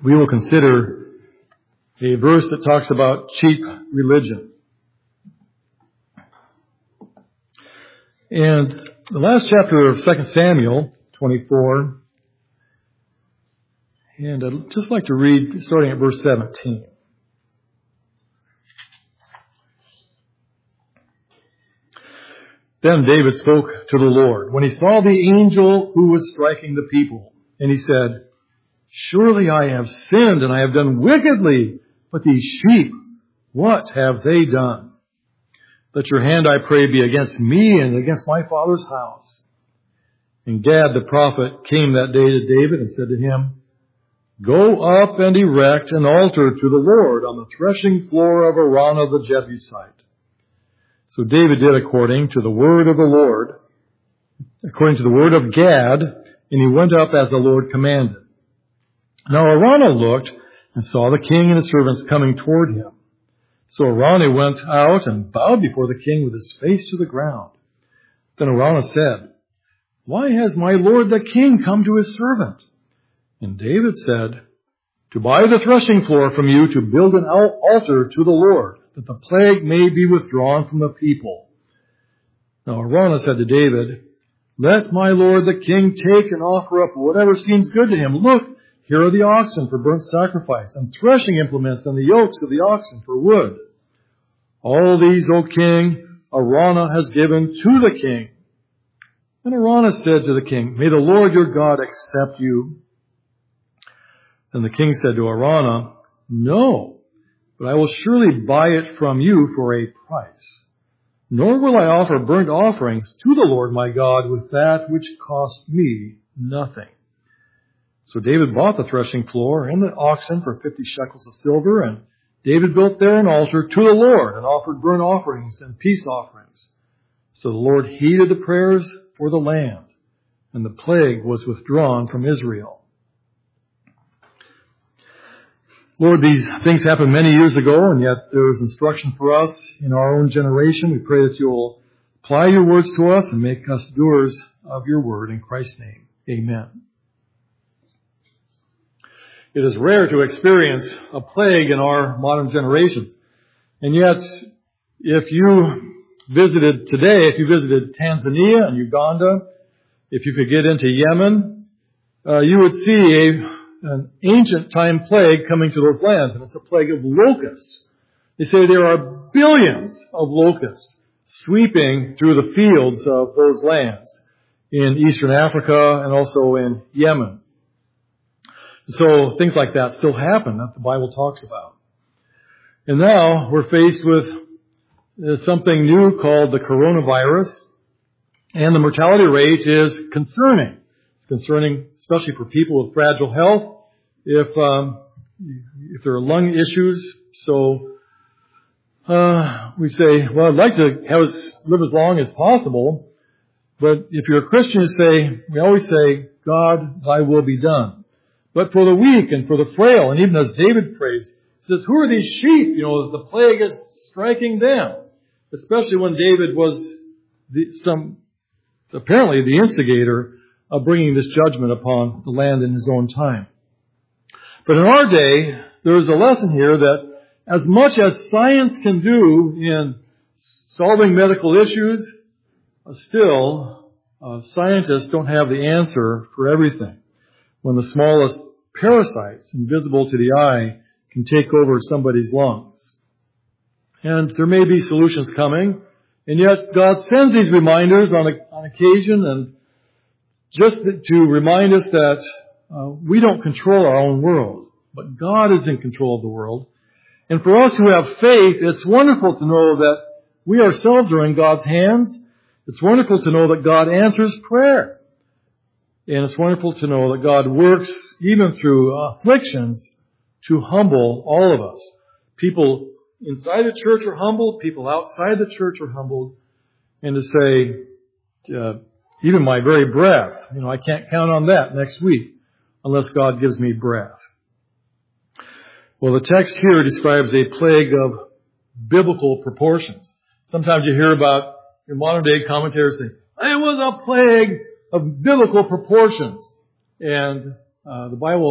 we will consider a verse that talks about cheap religion. And the last chapter of 2 Samuel 24, and I'd just like to read starting at verse 17. Then David spoke to the Lord when he saw the angel who was striking the people. And he said, "Surely I have sinned and I have done wickedly, but these sheep, what have they done? Let your hand, I pray, be against me and against my father's house." And Gad the prophet came that day to David and said to him, "Go up and erect an altar to the Lord on the threshing floor of Araunah the Jebusite." So David did according to the word of the Lord, according to the word of Gad, and he went up as the Lord commanded. Now Araunah looked and saw the king and his servants coming toward him. So Araunah went out and bowed before the king with his face to the ground. Then Araunah said, "Why has my lord the king come to his servant?" And David said, "To buy the threshing floor from you to build an altar to the Lord, that the plague may be withdrawn from the people." Now Araunah said to David, "Let my lord the king take and offer up whatever seems good to him. Look, here are the oxen for burnt sacrifice, and threshing implements, and the yokes of the oxen for wood. All these, O king, Araunah has given to the king." And Araunah said to the king, "May the Lord your God accept you." And the king said to Araunah, "No, but I will surely buy it from you for a price. Nor will I offer burnt offerings to the Lord my God with that which costs me nothing." So David bought the threshing floor and the oxen for 50 shekels of silver, and David built there an altar to the Lord and offered burnt offerings and peace offerings. So the Lord heeded the prayers for the land, and the plague was withdrawn from Israel. Lord, these things happened many years ago, and yet there is instruction for us in our own generation. We pray that you'll apply your words to us and make us doers of your word. In Christ's name, amen. It is rare to experience a plague in our modern generations. And yet, if you visited Tanzania and Uganda, if you could get into Yemen, you would see an ancient time plague coming to those lands, and it's a plague of locusts. They say there are billions of locusts sweeping through the fields of those lands in Eastern Africa and also in Yemen. So things like that still happen, that the Bible talks about. And now we're faced with something new called the coronavirus, and the mortality rate is concerning. It's concerning especially for people with fragile health, if there are lung issues. So we say, well, I'd like to live as long as possible, but if you're a Christian, we always say, "God, thy will be done." But for the weak and for the frail, and even as David prays, he says, "Who are these sheep? The plague is striking them." Especially when David was apparently the instigator of bringing this judgment upon the land in his own time. But in our day, there is a lesson here that as much as science can do in solving medical issues, still, scientists don't have the answer for everything. When the smallest parasites, invisible to the eye, can take over somebody's lungs. And there may be solutions coming, and yet God sends these reminders on occasion, and just to remind us that we don't control our own world, but God is in control of the world. And for us who have faith, it's wonderful to know that we ourselves are in God's hands. It's wonderful to know that God answers prayer. And it's wonderful to know that God works even through afflictions to humble all of us. People inside the church are humbled. People outside the church are humbled. And to say, even my very breath, I can't count on that next week unless God gives me breath. Well, the text here describes a plague of biblical proportions. Sometimes you hear about, in modern day commentators saying, it was a plague of biblical proportions. And the Bible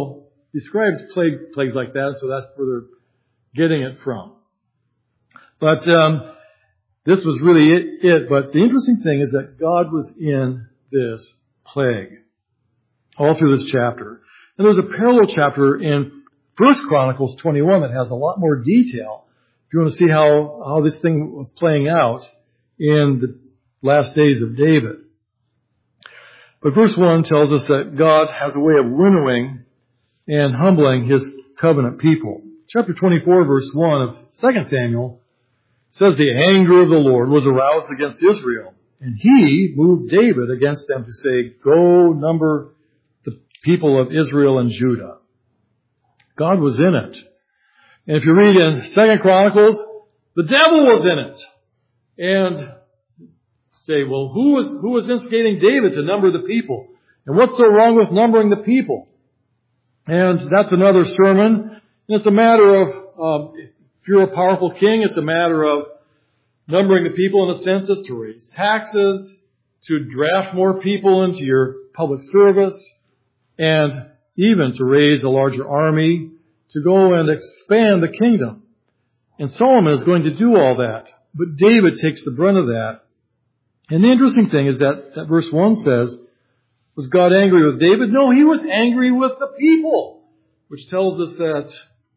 describes plagues like that, so that's where they're getting it from. But this was really it. But the interesting thing is that God was in this plague all through this chapter. And there's a parallel chapter in 1 Chronicles 21 that has a lot more detail. If you want to see how this thing was playing out in the last days of David. But verse 1 tells us that God has a way of winnowing and humbling His covenant people. Chapter 24, verse 1 of 2 Samuel says, the anger of the Lord was aroused against Israel, and He moved David against them to say, go number the people of Israel and Judah. God was in it. And if you read in 2 Chronicles, the devil was in it. And say, well, who was instigating David to number the people? And what's so wrong with numbering the people? And that's another sermon. And it's a matter of, if you're a powerful king, it's a matter of numbering the people in a census to raise taxes, to draft more people into your public service, and even to raise a larger army, to go and expand the kingdom. And Solomon is going to do all that. But David takes the brunt of that. And the interesting thing is that verse 1 says, was God angry with David? No, He was angry with the people, which tells us that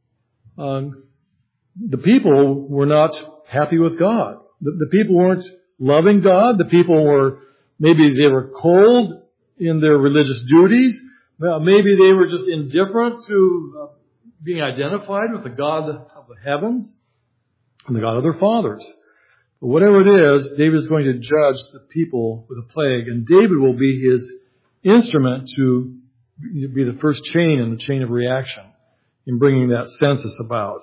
the people were not happy with God. The people weren't loving God. The people maybe they were cold in their religious duties. Maybe they were just indifferent to being identified with the God of the heavens and the God of their fathers. But whatever it is, David is going to judge the people with a plague, and David will be his instrument to be the first chain in the chain of reaction in bringing that census about.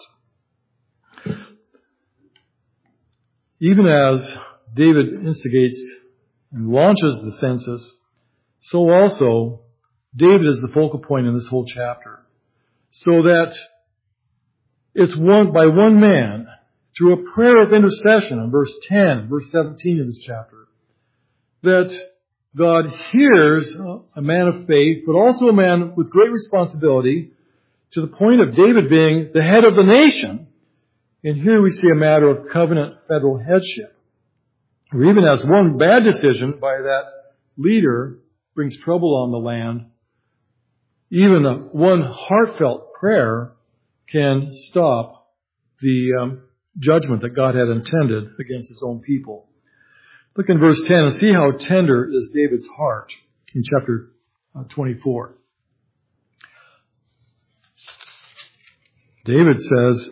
Even as David instigates and launches the census, so also David is the focal point in this whole chapter. So that it's by one man, through a prayer of intercession in verse 10, verse 17 of this chapter, that God hears a man of faith, but also a man with great responsibility, to the point of David being the head of the nation. And here we see a matter of covenant federal headship. Or even as one bad decision by that leader brings trouble on the land, even one heartfelt prayer can stop the judgment that God had intended against His own people. Look in verse 10 and see how tender is David's heart in chapter 24. David says,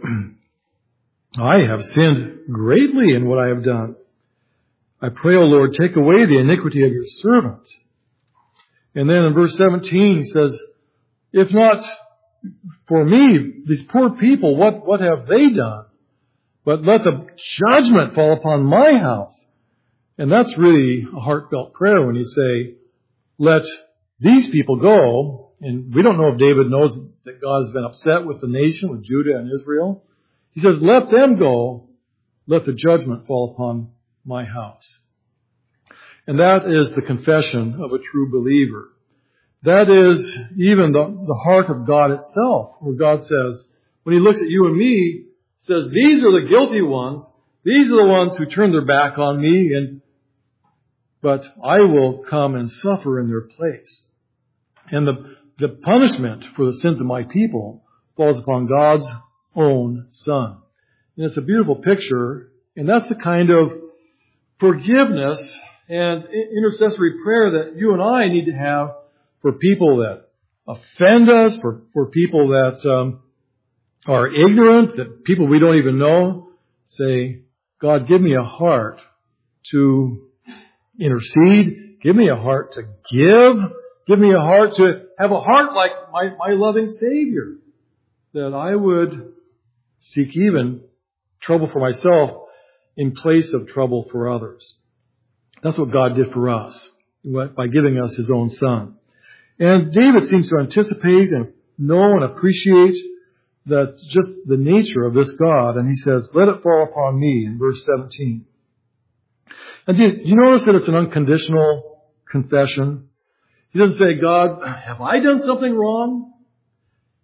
I have sinned greatly in what I have done. I pray, O Lord, take away the iniquity of your servant. And then in verse 17 he says, if not for me, these poor people, what have they done? But let the judgment fall upon my house. And that's really a heartfelt prayer when you say, let these people go. And we don't know if David knows that God has been upset with the nation, with Judah and Israel. He says, let them go. Let the judgment fall upon my house. And that is the confession of a true believer. That is even the heart of God itself, where God says, when He looks at you and me, says, these are the guilty ones. These are the ones who turned their back on me, but I will come and suffer in their place. And the punishment for the sins of my people falls upon God's own Son. And it's a beautiful picture, and that's the kind of forgiveness and intercessory prayer that you and I need to have for people that offend us, for people that are ignorant, that people we don't even know. Say, God, give me a heart to intercede. Give me a heart to give. Give me a heart to have a heart like my loving Savior. That I would seek even trouble for myself in place of trouble for others. That's what God did for us by giving us His own Son. And David seems to anticipate and know and appreciate that's just the nature of this God. And he says, let it fall upon me in verse 17. And do you notice that it's an unconditional confession? He doesn't say, God, have I done something wrong?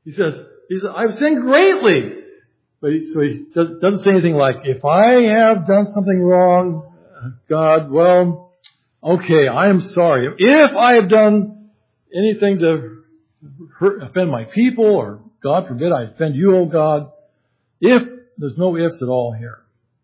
He says, I've sinned greatly. But he doesn't say anything like, if I have done something wrong, God, well, okay, I am sorry. If I have done anything to offend my people, or God forbid I offend you, oh God, there's no ifs at all here.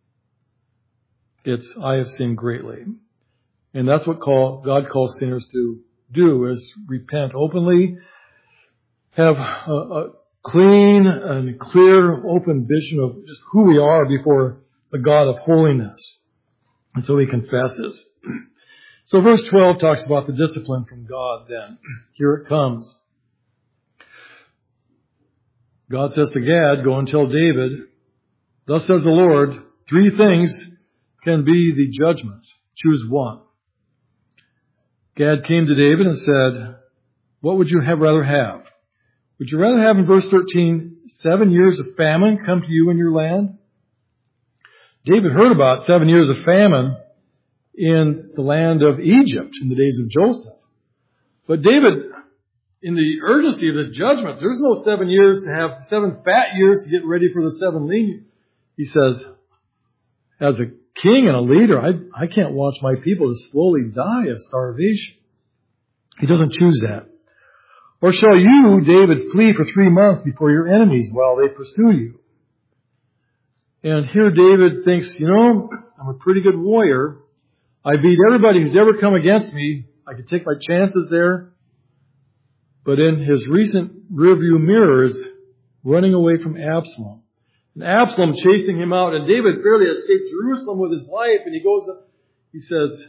It's, I have sinned greatly. And that's what God calls sinners to do, is repent openly, have a clean and clear, open vision of just who we are before the God of holiness. And so he confesses. So verse 12 talks about the discipline from God then. Here it comes. God says to Gad, go and tell David, thus says the Lord, 3 things can be the judgment. Choose one. Gad came to David and said, what would you rather have? Would you rather have, in verse 13, 7 years of famine come to you in your land? David heard about 7 years of famine in the land of Egypt in the days of Joseph. But David, in the urgency of his judgment, there's no 7 years to have 7 fat years to get ready for the 7 lean. He says, as a king and a leader, I can't watch my people to slowly die of starvation. He doesn't choose that. Or shall you, David, flee for 3 months before your enemies while they pursue you? And here David thinks, I'm a pretty good warrior. I beat everybody who's ever come against me. I could take my chances there. But in his recent rearview mirror is running away from Absalom. And Absalom chasing him out, and David barely escaped Jerusalem with his life, and he says,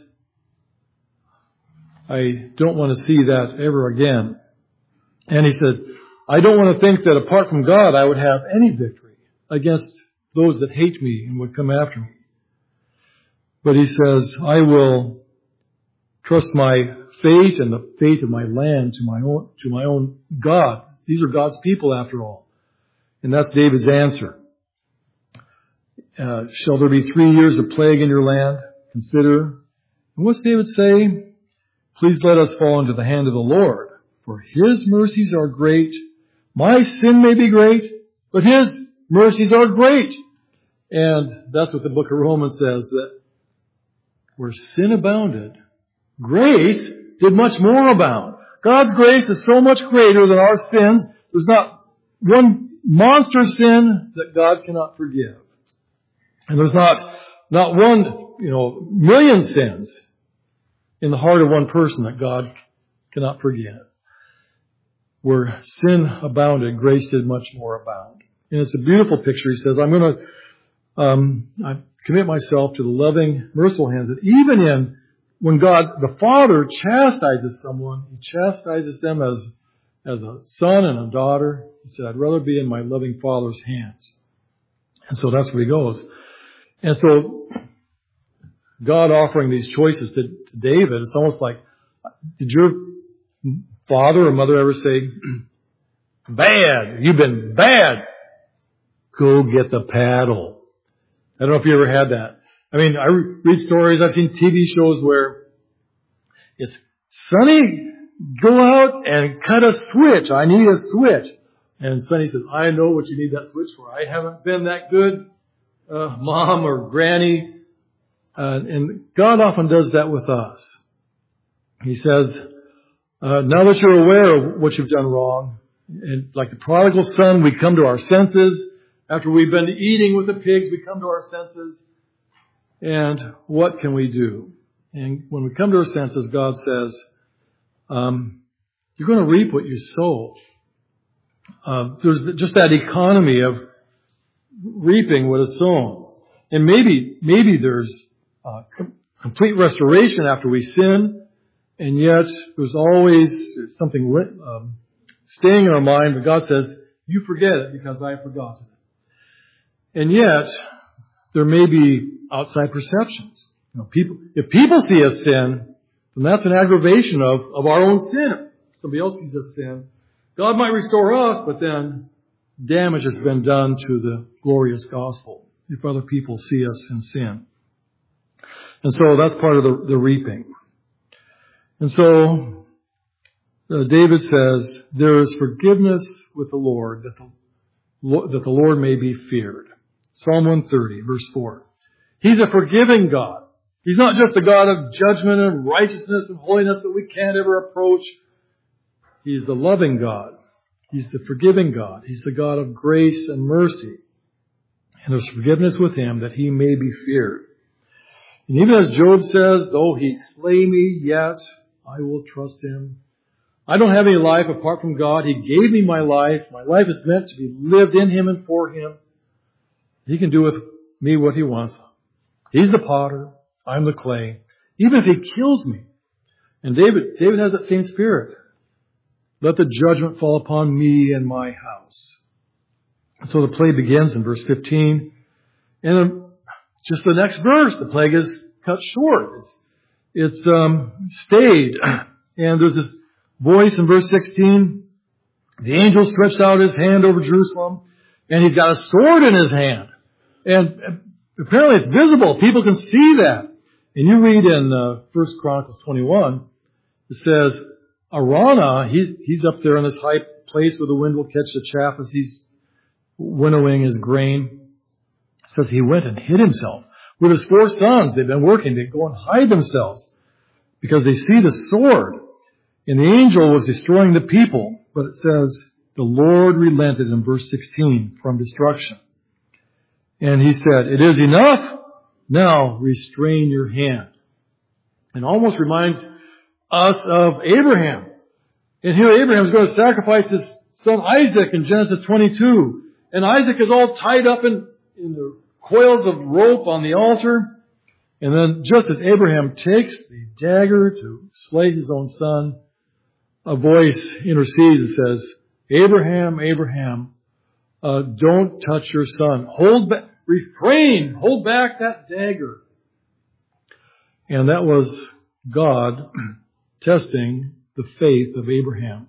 I don't want to see that ever again. And he said, I don't want to think that apart from God I would have any victory against those that hate me and would come after me. But he says, I will trust my fate and the fate of my land to my own God. These are God's people after all. And that's David's answer. Shall there be 3 years of plague in your land? Consider. And what's David say? Please let us fall into the hand of the Lord, for his mercies are great. My sin may be great, but his mercies are great. And that's what the book of Romans says, that where sin abounded, grace did much more abound. God's grace is so much greater than our sins. There's not one monster sin that God cannot forgive. And there's not one, million sins in the heart of one person that God cannot forgive. Where sin abounded, grace did much more abound. And it's a beautiful picture. He says, I'm going to I commit myself to the loving, merciful hands. That even when God, the Father, chastises someone, he chastises them as a son and a daughter. He said, I'd rather be in my loving Father's hands. And so that's where he goes. And so God offering these choices to David, it's almost like, did your father or mother ever say, bad, you've been bad, go get the paddle? I don't know if you ever had that. I mean, I read stories, I've seen TV shows where it's, Sonny, go out and cut a switch. I need a switch. And Sonny says, I know what you need that switch for. I haven't been that good, mom or granny. And God often does that with us. He says, now that you're aware of what you've done wrong, and like the prodigal son, we come to our senses. After we've been eating with the pigs, we come to our senses. And what can we do? And when we come to our senses, God says, you're going to reap what you sow. There's just that economy of reaping what is sown. And maybe there's complete restoration after we sin, and yet there's always something staying in our mind, but God says, you forget it because I have forgotten it. And yet, there may be outside perceptions. If people see us sin, then that's an aggravation of our own sin. If somebody else sees us sin, God might restore us, but then damage has been done to the glorious gospel if other people see us in sin. And so that's part of the reaping. And so David says, there is forgiveness with the Lord, that the Lord may be feared. Psalm 130, verse 4. He's a forgiving God. He's not just a God of judgment and righteousness and holiness that we can't ever approach. He's the loving God. He's the forgiving God. He's the God of grace and mercy. And there's forgiveness with Him that He may be feared. And even as Job says, though He slay me, yet I will trust Him. I don't have any life apart from God. He gave me my life. My life is meant to be lived in Him and for Him. He can do with me what He wants. He's the potter. I'm the clay. Even if He kills me. And David has that same spirit. Let the judgment fall upon me and my house. So the plague begins in verse 15. And then just the next verse, the plague is cut short. It's stayed. And there's this voice in verse 16. The angel stretched out his hand over Jerusalem, and he's got a sword in his hand. And apparently it's visible. People can see that. And you read in 1 Chronicles 21, it says, Araunah, he's up there in this high place where the wind will catch the chaff as he's winnowing his grain. It says he went and hid himself with his 4 sons. They've been working. They go and hide themselves because they see the sword. And the angel was destroying the people. But it says the Lord relented in verse 16 from destruction. And He said, it is enough. Now restrain your hand. And almost reminds us of Abraham. And here Abraham is going to sacrifice his son Isaac in Genesis 22. And Isaac is all tied up in the coils of rope on the altar. And then just as Abraham takes the dagger to slay his own son, a voice intercedes and says, Abraham, Abraham, don't touch your son. Refrain, hold back that dagger. And that was God testing the faith of Abraham.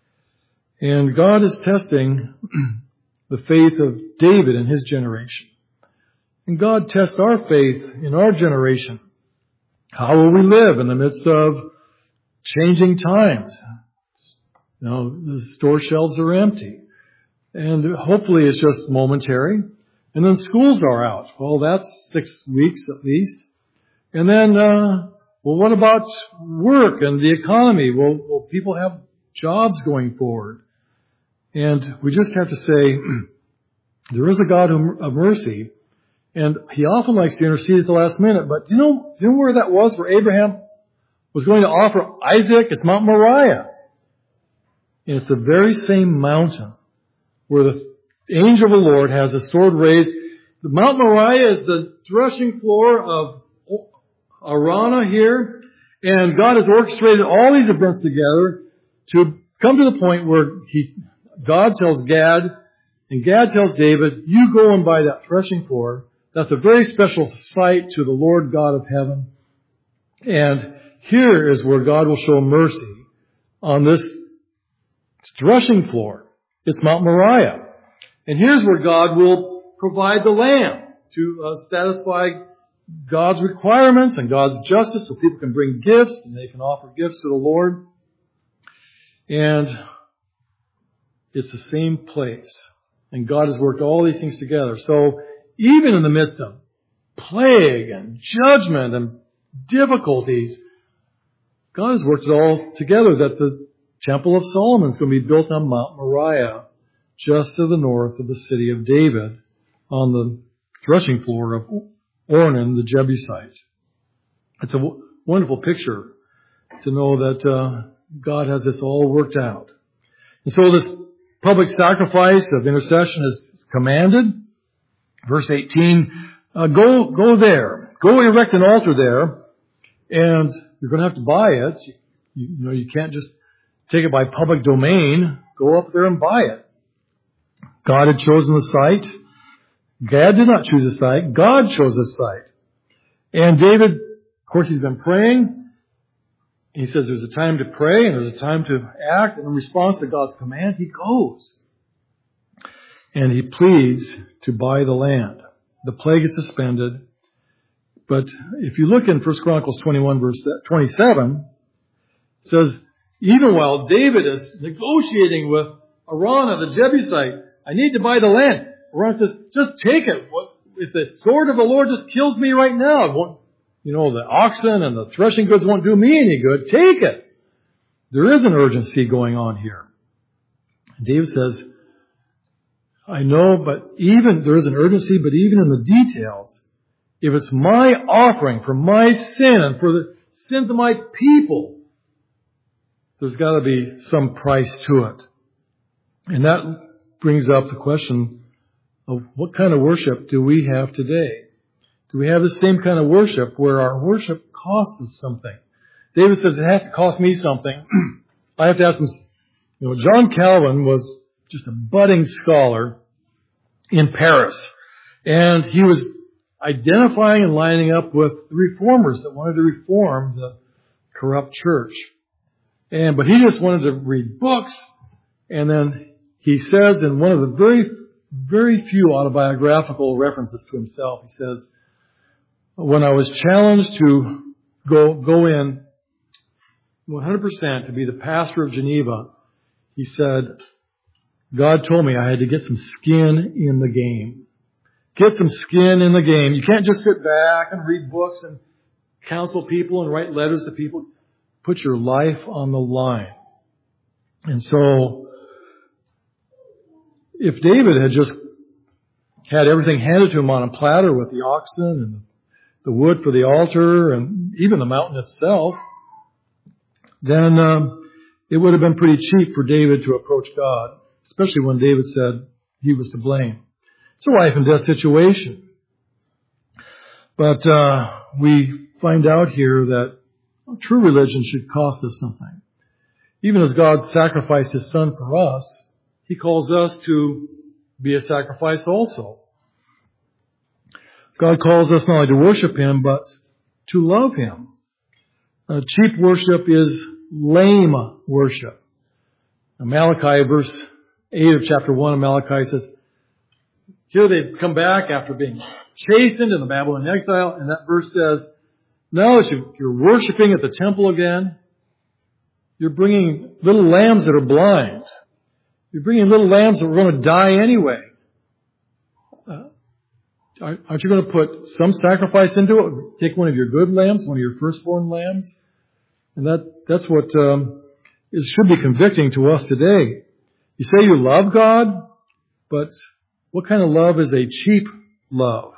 And God is testing the faith of David in his generation. And God tests our faith in our generation. How will we live in the midst of changing times? You know, the store shelves are empty. And hopefully it's just momentary. And then schools are out. Well, that's 6 weeks at least. And then, well, what about work and the economy? Will people have jobs going forward? And we just have to say, there is a God of mercy. And He often likes to intercede at the last minute. But you know where that was, where Abraham was going to offer Isaac? It's Mount Moriah. And it's the very same mountain where the angel of the Lord has the sword raised. The Mount Moriah is the threshing floor of Araunah here. And God has orchestrated all these events together to come to the point where God tells Gad, and Gad tells David, you go and buy that threshing floor. That's a very special site to the Lord God of heaven. And here is where God will show mercy on this threshing floor. It's Mount Moriah. And here's where God will provide the lamb to satisfy God's requirements and God's justice so people can bring gifts and they can offer gifts to the Lord. And it's the same place. And God has worked all these things together. So even in the midst of plague and judgment and difficulties, God has worked it all together that the Temple of Solomon is going to be built on Mount Moriah, just to the north of the city of David, on the threshing floor of Ornan the Jebusite. It's a wonderful picture to know that God has this all worked out. And so this public sacrifice of intercession is commanded. Verse 18, go there. Go erect an altar there, and you're going to have to buy it. You can't just take it by public domain. Go up there and buy it. God had chosen the site. Gad did not choose the site. God chose the site. And David, of course, he's been praying. He says there's a time to pray and there's a time to act. And in response to God's command, he goes. And he pleads to buy the land. The plague is suspended. But if you look in 1 Chronicles 21, verse 27, it says, Even while David is negotiating with Araunah the Jebusite, I need to buy the land. Araunah says, just take it. If the sword of the Lord just kills me right now, it won't, the oxen and the threshing goods won't do me any good. Take it. There is an urgency going on here. David says, I know, but there is an urgency, but even in the details, if it's my offering for my sin and for the sins of my people, there's got to be some price to it. And that brings up the question of what kind of worship do we have today? Do we have the same kind of worship where our worship costs us something? David says it has to cost me something. I have to have some. John Calvin was just a budding scholar in Paris. And he was identifying and lining up with the reformers that wanted to reform the corrupt church. But he just wanted to read books. And then he says in one of the very, very few autobiographical references to himself, he says, when I was challenged to go in 100% to be the pastor of Geneva, he said, God told me I had to get some skin in the game. Get some skin in the game. You can't just sit back and read books and counsel people and write letters to people. Put your life on the line. And so, if David had just had everything handed to him on a platter with the oxen and the wood for the altar and even the mountain itself, then it would have been pretty cheap for David to approach God, especially when David said he was to blame. It's a life and death situation. But we find out here that true religion should cost us something. Even as God sacrificed His Son for us, He calls us to be a sacrifice also. God calls us not only to worship Him, but to love Him. Cheap worship is lame worship. Malachi, verse 8 of chapter 1 of Malachi says, here they've come back after being chastened in the Babylonian exile, and that verse says, now that you're worshiping at the temple again, you're bringing little lambs that are blind. You're bringing little lambs that are going to die anyway. Aren't you going to put some sacrifice into it? Take one of your good lambs, one of your firstborn lambs? And that's what should be convicting to us today. You say you love God, but what kind of love is a cheap love?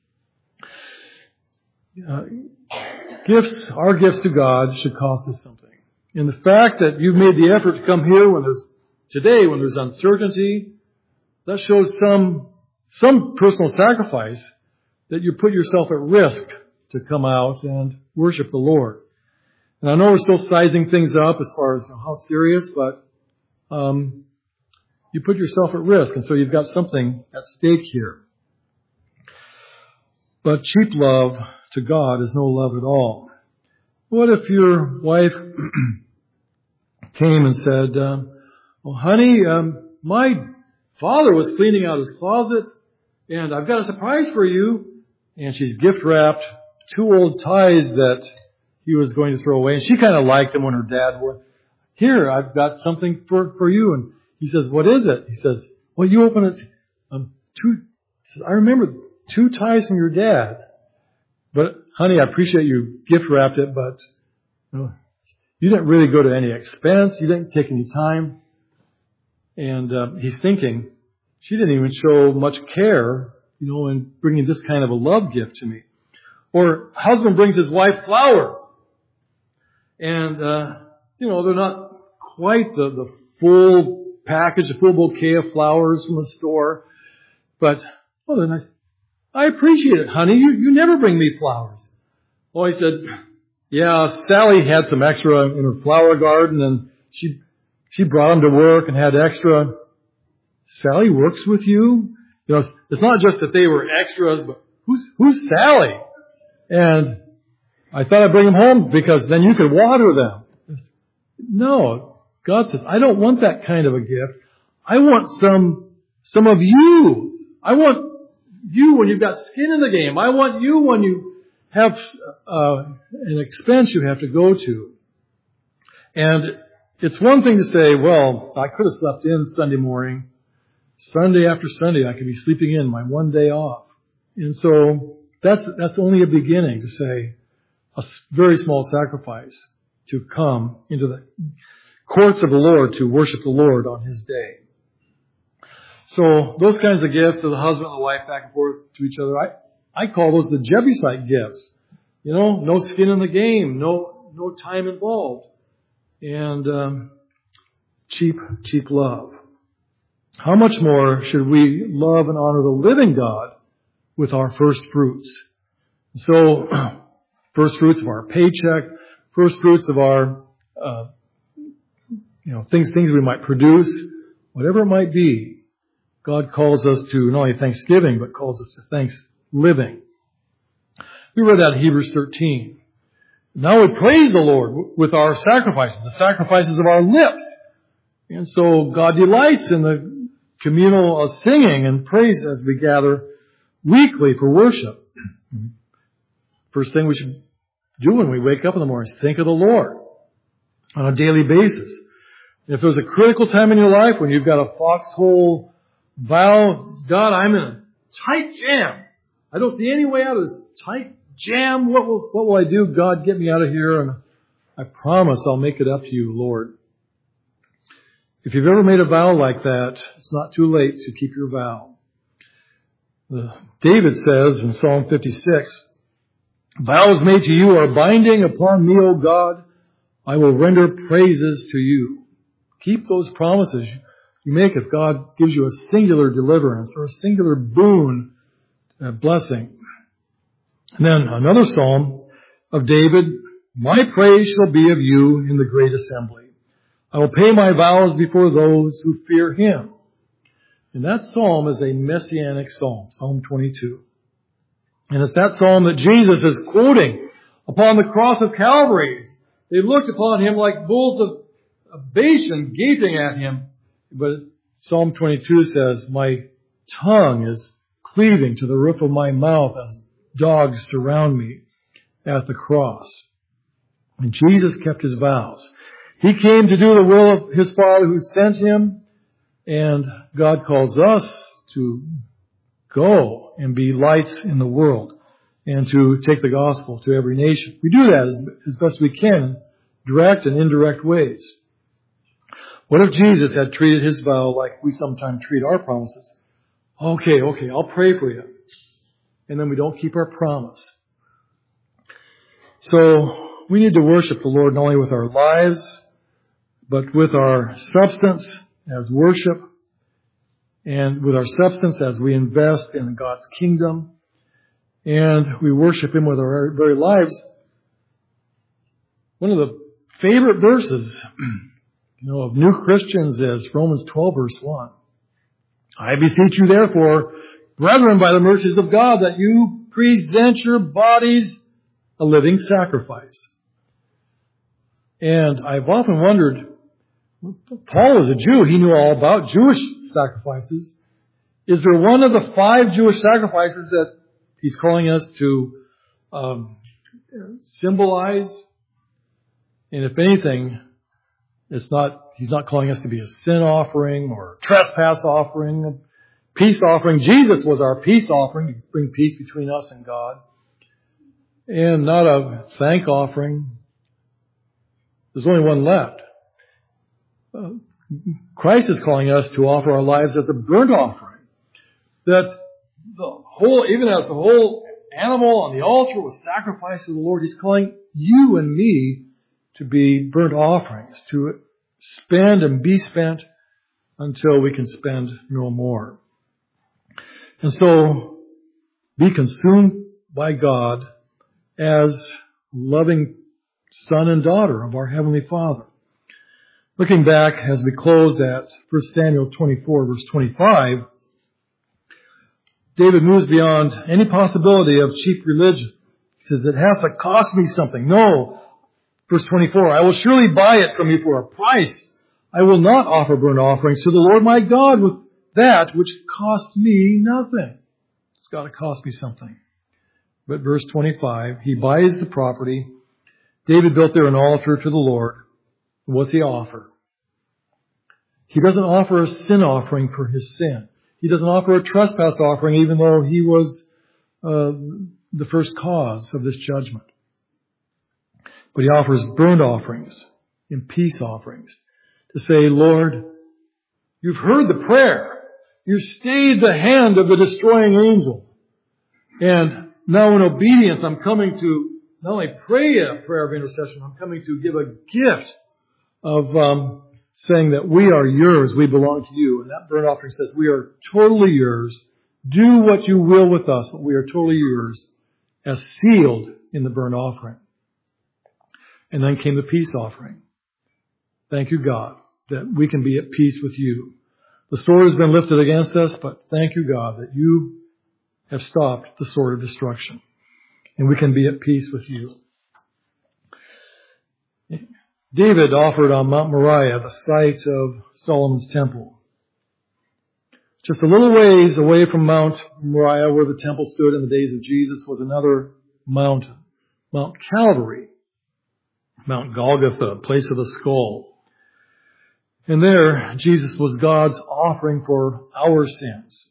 Our gifts to God should cost us something. And the fact that you've made the effort to come here when there's uncertainty, that shows some personal sacrifice that you put yourself at risk to come out and worship the Lord. And I know we're still sizing things up as far as how serious, but you put yourself at risk, and so you've got something at stake here. But cheap love to God is no love at all. What if your wife came and said, well, honey, my father was cleaning out his closet, and I've got a surprise for you. And she's gift-wrapped 2 old ties that he was going to throw away. And she kind of liked them when her dad wore. Here, I've got something for you. And he says, what is it? He says, well, you open it. I remember 2 ties from your dad. But, honey, I appreciate you gift-wrapped it, but you didn't really go to any expense. You didn't take any time. And he's thinking, she didn't even show much care, in bringing this kind of a love gift to me. Or husband brings his wife flowers. And, they're not quite the full package, the full bouquet of flowers from the store. But, they're nice. I appreciate it, honey. You never bring me flowers. Oh, he said, yeah, Sally had some extra in her flower garden, and she brought them to work and had extra. Sally works with you? It's not just that they were extras, but who's Sally? And I thought I'd bring them home because then you could water them. No, God says, I don't want that kind of a gift. I want some of you. I want you when you've got skin in the game. I want you when you have an expense you have to go to. And It's one thing to say, well, I could have slept in Sunday morning. Sunday after Sunday, I could be sleeping in my one day off. And so that's only a beginning to say a very small sacrifice to come into the courts of the Lord to worship the Lord on His day. So those kinds of gifts of the husband and the wife back and forth to each other, I call those the Jebusite gifts. You know, no skin in the game, no time involved, and cheap love. How much more should we love and honor the living God with our first fruits? So, first fruits of our paycheck, first fruits of our, things we might produce, whatever it might be. God calls us to not only thanksgiving, but calls us to thanks living. We read that in Hebrews 13. Now we praise the Lord with our sacrifices, the sacrifices of our lips. And so God delights in the communal singing and praise as we gather weekly for worship. First thing we should do when we wake up in the morning is think of the Lord on a daily basis. If there's a critical time in your life when you've got a foxhole vow, God, I'm in a tight jam. I don't see any way out of this tight jam. What will I do? God, get me out of here, and I promise I'll make it up to you, Lord. If you've ever made a vow like that, it's not too late to keep your vow. David says in Psalm 56, vows made to you are binding upon me, O God. I will render praises to you. Keep those promises you make if God gives you a singular deliverance or a singular boon, a blessing. And then another psalm of David, my praise shall be of you in the great assembly. I will pay my vows before those who fear Him. And that psalm is a messianic psalm, Psalm 22. And it's that psalm that Jesus is quoting upon the cross of Calvary. They looked upon Him like bulls of Bashan, gaping at Him. But Psalm 22 says, my tongue is cleaving to the roof of my mouth as dogs surround me at the cross. And Jesus kept His vows. He came to do the will of His Father who sent Him, and God calls us to go and be lights in the world and to take the gospel to every nation. We do that as best we can, direct and indirect ways. What if Jesus had treated His vow like we sometimes treat our promises? Okay, I'll pray for you. And then we don't keep our promise. So we need to worship the Lord not only with our lives, but with our substance as worship, and with our substance as we invest in God's kingdom, and we worship Him with our very lives. One of the favorite verses, of new Christians is Romans 12, verse 1. I beseech you, therefore, brethren, by the mercies of God, that you present your bodies a living sacrifice. And I've often wondered, Paul was a Jew. He knew all about Jewish sacrifices. Is there one of the 5 Jewish sacrifices that he's calling us to symbolize? And if anything, he's not calling us to be a sin offering or a trespass offering, a peace offering. Jesus was our peace offering to bring peace between us and God. And not a thank offering. There's only one left. Christ is calling us to offer our lives as a burnt offering. That even as the whole animal on the altar was sacrificed to the Lord, He's calling you and me to be burnt offerings, to spend and be spent until we can spend no more. And so, be consumed by God as loving son and daughter of our Heavenly Father. Looking back as we close at 1 Samuel 24, verse 25, David moves beyond any possibility of cheap religion. He says, it has to cost me something. No. Verse 24, I will surely buy it from you for a price. I will not offer burnt offerings to the Lord my God with that which costs me nothing. It's got to cost me something. But verse 25, he buys the property. David built there an altar to the Lord. What's he offer? He doesn't offer a sin offering for his sin. He doesn't offer a trespass offering even though he was the first cause of this judgment. But he offers burnt offerings and peace offerings to say, Lord, you've heard the prayer. You've stayed the hand of the destroying angel. And now in obedience, I'm coming to not only pray a prayer of intercession, I'm coming to give a gift of saying that we are yours, we belong to you. And that burnt offering says we are totally yours. Do what you will with us, but we are totally yours, as sealed in the burnt offering. And then came the peace offering. Thank you, God, that we can be at peace with you. The sword has been lifted against us, but thank you, God, that you have stopped the sword of destruction. And we can be at peace with you. David offered on Mount Moriah the site of Solomon's temple. Just a little ways away from Mount Moriah, where the temple stood in the days of Jesus, was another mountain, Mount Calvary, Mount Golgotha, place of the skull. And there, Jesus was God's offering for our sins.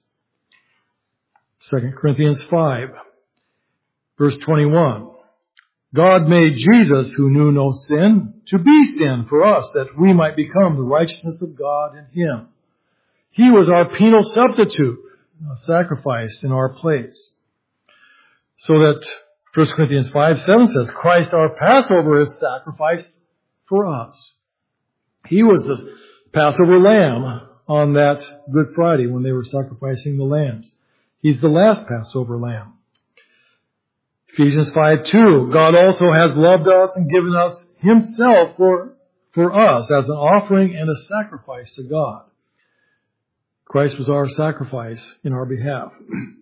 2 Corinthians 5, verse 21. God made Jesus, who knew no sin, to be sin for us, that we might become the righteousness of God in him. He was our penal substitute, sacrificed in our place. So that 1 Corinthians 5:7 says, Christ our Passover is sacrificed for us. He was the Passover lamb on that Good Friday when they were sacrificing the lambs. He's the last Passover lamb. Ephesians 5:2, God also has loved us and given us himself for us as an offering and a sacrifice to God. Christ was our sacrifice in our behalf.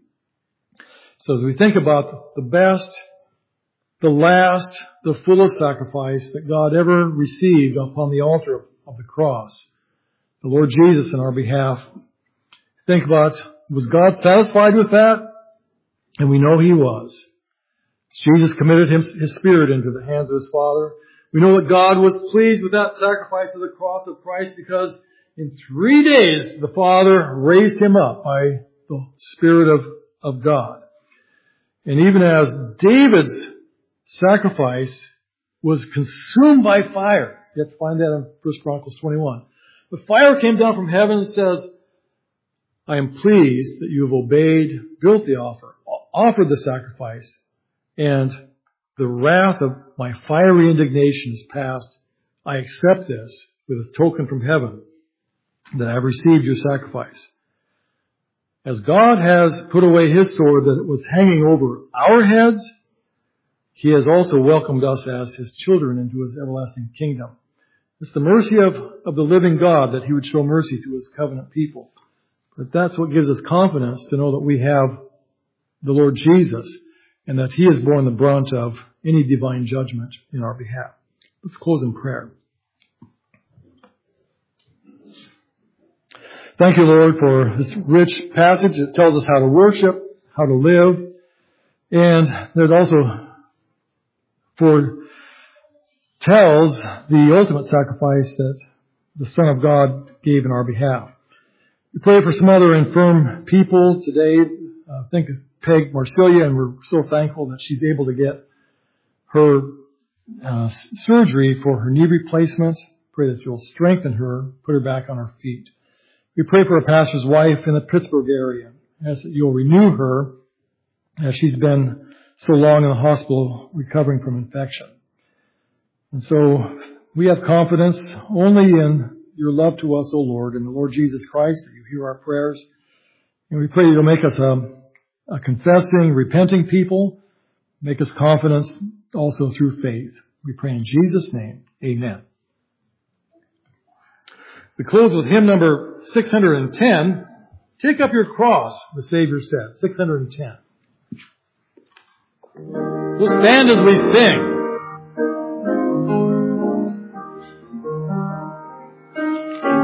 So as we think about the best, the last, the fullest sacrifice that God ever received upon the altar of the cross, the Lord Jesus in our behalf, think about, was God satisfied with that? And we know he was. Jesus committed his spirit into the hands of his Father. We know that God was pleased with that sacrifice of the cross of Christ because in 3 days the Father raised him up by the Spirit of God. And even as David's sacrifice was consumed by fire, you have to find that in 1 Chronicles 21. The fire came down from heaven and says, I am pleased that you have obeyed, built the offered the sacrifice, and the wrath of my fiery indignation is past. I accept this with a token from heaven that I have received your sacrifice. As God has put away his sword that was hanging over our heads, he has also welcomed us as his children into his everlasting kingdom. It's the mercy of the living God that he would show mercy to his covenant people. But that's what gives us confidence to know that we have the Lord Jesus and that he has borne the brunt of any divine judgment in our behalf. Let's close in prayer. Thank you, Lord, for this rich passage. It tells us how to worship, how to live, and it also foretells the ultimate sacrifice that the Son of God gave in our behalf. We pray for some other infirm people today. Think of Peg Marcilia, and we're so thankful that she's able to get her surgery for her knee replacement. Pray that you'll strengthen her, put her back on her feet. We pray for a pastor's wife in the Pittsburgh area. Ask that you'll renew her as she's been so long in the hospital recovering from infection. And so we have confidence only in your love to us, O Lord, and the Lord Jesus Christ, that you hear our prayers. And we pray you'll make us a confessing, repenting people. Make us confident also through faith. We pray in Jesus' name. Amen. We close with hymn number 610. Take up your cross, the Savior said. 610. We'll stand as we sing.